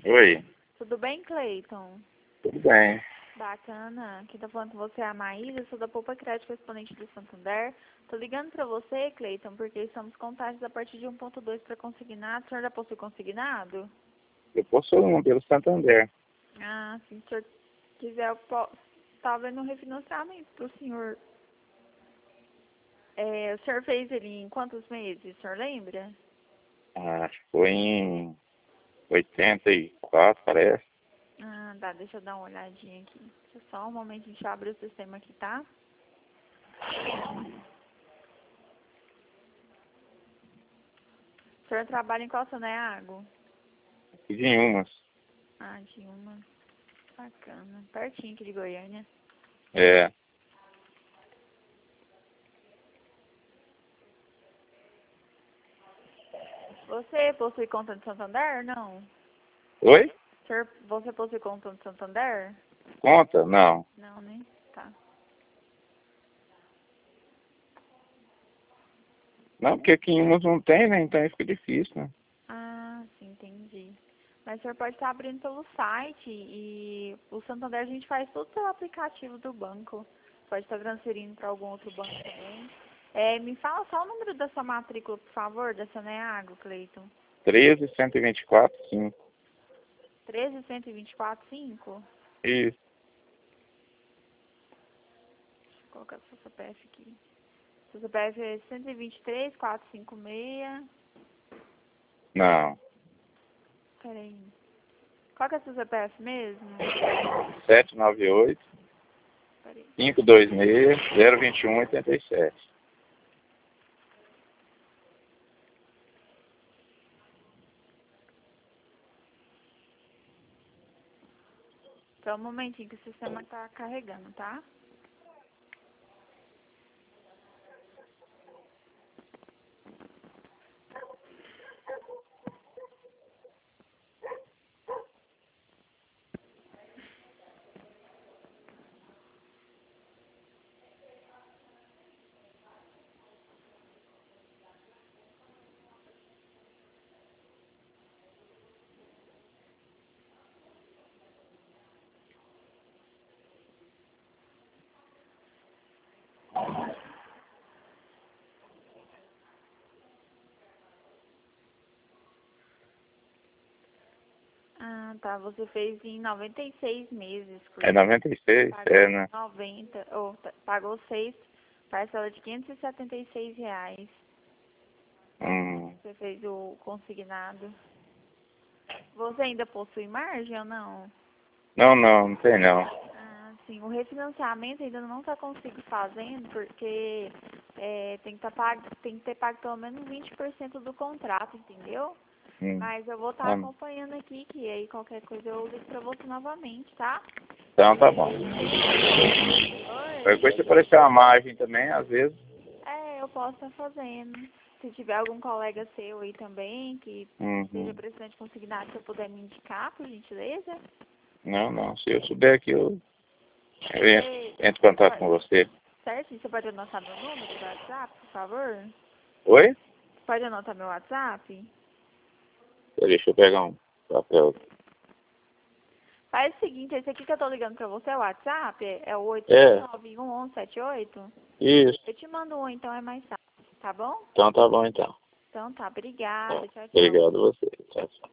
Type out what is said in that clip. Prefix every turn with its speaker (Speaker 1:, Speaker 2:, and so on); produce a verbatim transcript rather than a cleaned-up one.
Speaker 1: Oi,
Speaker 2: Tudo bem, Cleiton?
Speaker 1: tudo bem.
Speaker 2: Bacana. Quem tá falando com você é a Maísa, sou da Poupa Crédito Correspondente do Santander. Tô ligando pra você, Cleiton, porque estamos com taxas a partir de um ponto dois para consignado. O senhor já possui consignado?
Speaker 1: Eu possuo um pelo Santander.
Speaker 2: Ah, se o senhor quiser, eu posso. Tá vendo um refinanciamento pro senhor. É, o senhor fez ele em quantos meses? O senhor lembra?
Speaker 1: Ah, acho que foi em oitenta e quatro, parece.
Speaker 2: Ah, tá. Deixa eu dar uma olhadinha aqui. Deixa eu só um momento, a gente abre o sistema aqui, tá? O senhor trabalha em qual Saneago?
Speaker 1: Fiz em umas.
Speaker 2: Ah, de uma. Bacana. Pertinho aqui de Goiânia.
Speaker 1: É,
Speaker 2: Você possui conta de Santander? Não.
Speaker 1: oi?
Speaker 2: Senhor, você possui conta de Santander?
Speaker 1: Conta? Não.
Speaker 2: Não, né? Tá.
Speaker 1: Não, porque aqui em umas não tem, né? Então aí fica difícil, né?
Speaker 2: Ah, sim, entendi. Mas o senhor pode estar abrindo pelo site e o Santander a gente faz tudo pelo aplicativo do banco. Pode estar transferindo para algum outro banco também. É, me fala só o número da sua matrícula, por favor, da Saneago, Cleiton.
Speaker 1: treze, cento e vinte e quatro, cinco.
Speaker 2: treze cento e vinte e quatro, cinco?
Speaker 1: Isso.
Speaker 2: Deixa eu colocar seu C P F aqui. Seu C P F é cento e vinte e três, quatrocentos e cinquenta e seis.
Speaker 1: Não.
Speaker 2: Peraí. Qual que é seu C P F mesmo?
Speaker 1: sete nove oito,
Speaker 2: Peraí.
Speaker 1: cinco dois seis, zero dois um, oito sete.
Speaker 2: Só um momentinho que o sistema tá carregando, tá? Ah, tá. Você fez em noventa e seis meses.
Speaker 1: É
Speaker 2: Cleiton.
Speaker 1: noventa e seis?
Speaker 2: Pagou
Speaker 1: É, né?
Speaker 2: noventa, ou tá- pagou seis, parcela de quinhentos e setenta e seis reais.
Speaker 1: Hum.
Speaker 2: Você fez o consignado. Você ainda possui margem ou não?
Speaker 1: Não, não, não tem não.
Speaker 2: Ah, sim. O refinanciamento ainda não está conseguindo fazendo porque é, tem, que tá pago, tem que ter pago pelo menos vinte por cento do contrato, entendeu?
Speaker 1: Hum.
Speaker 2: Mas eu vou estar
Speaker 1: Ah,
Speaker 2: acompanhando aqui, que aí qualquer coisa eu ligo pra você novamente, tá?
Speaker 1: então tá bom. Qualquer
Speaker 2: Oi.
Speaker 1: coisa se aparecer uma margem também, às vezes.
Speaker 2: É, eu posso estar fazendo. Se tiver algum colega seu aí também que esteja
Speaker 1: Uhum.
Speaker 2: precisando de consignado, se eu puder me indicar, por gentileza.
Speaker 1: Não, não. Se eu souber aqui, eu, eu entro,
Speaker 2: Você,
Speaker 1: entro em
Speaker 2: você
Speaker 1: contato
Speaker 2: pode,
Speaker 1: com você.
Speaker 2: certo? Você pode anotar meu número do WhatsApp, por favor?
Speaker 1: Oi?
Speaker 2: Pode anotar meu WhatsApp?
Speaker 1: Deixa eu pegar um papel.
Speaker 2: Faz o seguinte, esse aqui que eu tô ligando pra você, é o WhatsApp, é o oito
Speaker 1: É,
Speaker 2: nove um um sete oito.
Speaker 1: isso.
Speaker 2: Eu te mando um, então é mais fácil, tá bom?
Speaker 1: Então tá bom, então.
Speaker 2: Então tá, obrigada, tchau, tchau.
Speaker 1: Obrigado a você. Tchau, tchau.